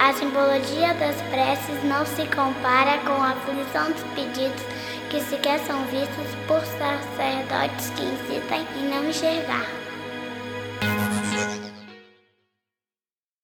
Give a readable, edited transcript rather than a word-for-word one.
A simbologia das preces não se compara com a aflição dos pedidos que sequer são vistos por sacerdotes que insistem em não enxergar.